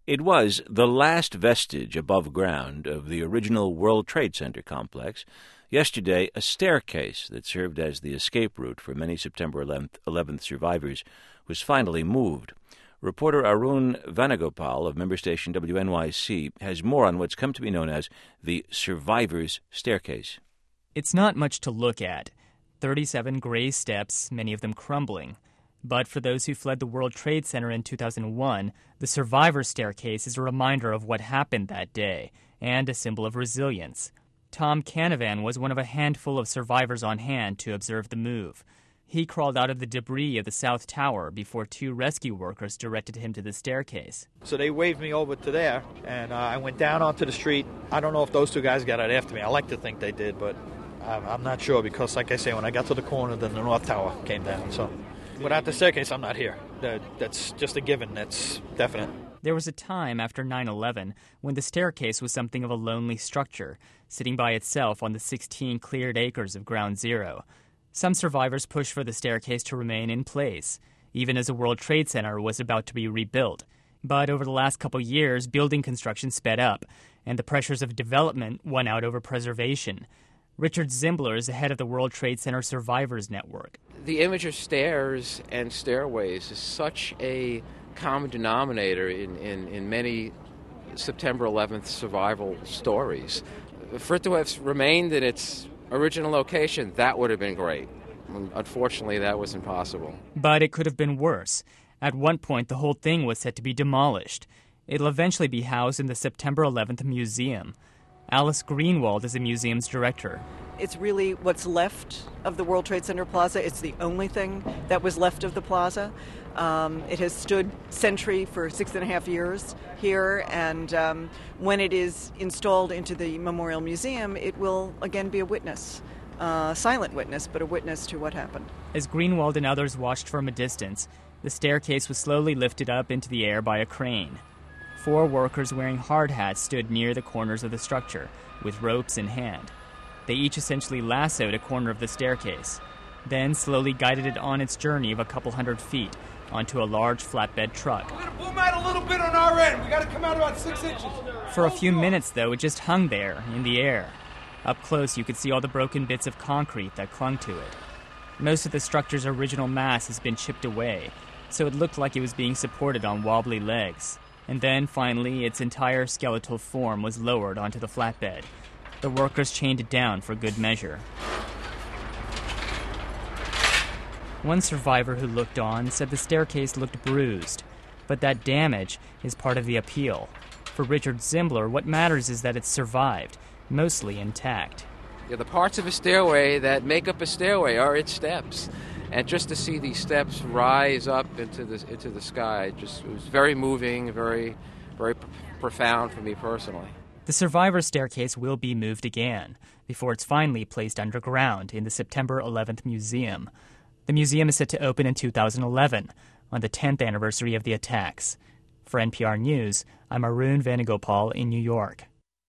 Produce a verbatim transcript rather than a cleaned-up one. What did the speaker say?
It was the last vestige above ground of the original World Trade Center complex. Yesterday, a staircase that served as the escape route for many September eleventh survivors was finally moved. Reporter Arun Venugopal of member station W N Y C has more on what's come to be known as the Survivors' Staircase. It's not much to look at. thirty-seven gray steps, many of them crumbling. But for those who fled the World Trade Center in two thousand one, the Survivors' Staircase is a reminder of what happened that day and a symbol of resilience. Tom Canavan was one of a handful of survivors on hand to observe the move. He crawled out of the debris of the South Tower before two rescue workers directed him to the staircase. So they waved me over to there, and uh, I went down onto the street. I don't know if those two guys got out after me. I like to think they did, but I'm, I'm not sure because, like I say, when I got to the corner, then the North Tower came down. So without the staircase, I'm not here. That, that's just a given. That's definite. There was a time after nine eleven when the staircase was something of a lonely structure, sitting by itself on the sixteen cleared acres of Ground Zero. Some survivors pushed for the staircase to remain in place, even as the World Trade Center was about to be rebuilt. But over the last couple years, building construction sped up, and the pressures of development won out over preservation. Richard Zimbler is the head of the World Trade Center Survivors Network. The image of stairs and stairways is such a common denominator in, in, in many September eleventh survival stories. For it to have remained in its original location, that would have been great. Unfortunately, that was impossible. But it could have been worse. At one point, the whole thing was set to be demolished. It'll eventually be housed in the September eleventh Museum. Alice Greenwald is the museum's director. It's really what's left of the World Trade Center Plaza. It's the only thing that was left of the plaza. Um, it has stood sentry for six and a half years here, and um, when it is installed into the Memorial Museum, it will again be a witness, a uh, silent witness, but a witness to what happened. As Greenwald and others watched from a distance, the staircase was slowly lifted up into the air by a crane. Four workers wearing hard hats stood near the corners of the structure, with ropes in hand. They each essentially lassoed a corner of the staircase, then slowly guided it on its journey of a couple hundred feet onto a large flatbed truck. We're going to boom out a little bit on our end. We got to come out about six inches. For a few minutes, though, it just hung there in the air. Up close, you could see all the broken bits of concrete that clung to it. Most of the structure's original mass has been chipped away, so it looked like it was being supported on wobbly legs. And then, finally, its entire skeletal form was lowered onto the flatbed. The workers chained it down for good measure. One survivor who looked on said the staircase looked bruised, but that damage is part of the appeal. For Richard Zimbler, what matters is that it survived, mostly intact. Yeah, the parts of a stairway that make up a stairway are its steps. And just to see these steps rise up into the into the sky, just it was very moving, very, very p- profound for me personally. The Survivors' Staircase will be moved again before it's finally placed underground in the September eleventh Museum. The museum is set to open in two thousand eleven, on the tenth anniversary of the attacks. For N P R News, I'm Arun Venugopal in New York.